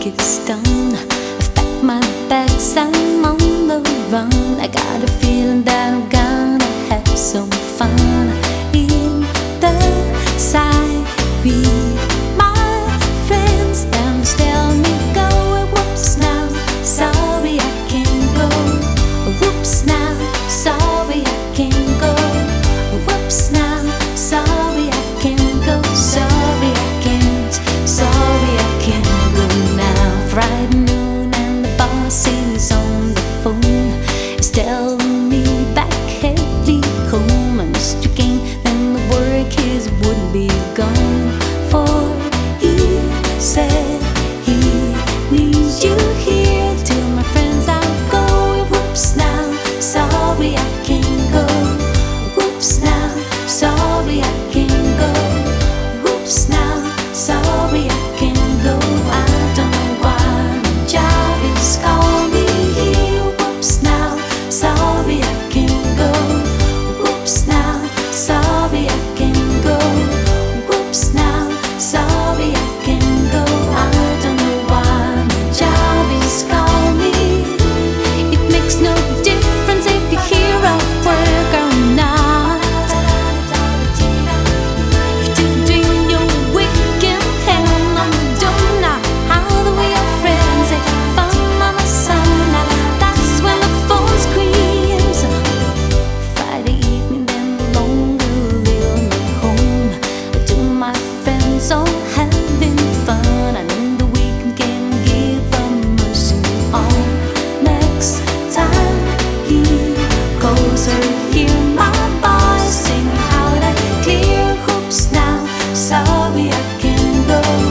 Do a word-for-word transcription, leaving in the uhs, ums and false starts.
is done. I've packed my bags, I'm on the run. I got a feeling that I'm gonna have some fun in the Siberia. My friends them tell me go. Whoops now, sorry I can't go. Whoops now, sorry I can't go. Whoops now, sorry I can't go. Sorry I can't, sorry I can't go now. Friday noon and the boss is on the phone. He's telling me back heading home. I missed your game, then the work is wouldn't be gone. For he said he needs you here. Till my friends I'll go. Whoops now, sorry I can't go. Whoops now, sorry I can't go. Whoops now, sorry I can't go. I don't know why my job is calling me here. Whoops now, sorry I can't go. Whoops now, sorry I can't go. Whoops now, sorry I can't go. I don't know why my job is calling me. It makes no difference if you're here at work or not. If you're doing your weekend hand on the door now, how the way your friends they fun on the sun now. That's when the phone screams. Friday evening, then the longer little me home. Do my friends all having fun? And in the weekend can give a mercy on. Next time he goes or hear my voice sing out I clear. Hoops now, sorry I can't go.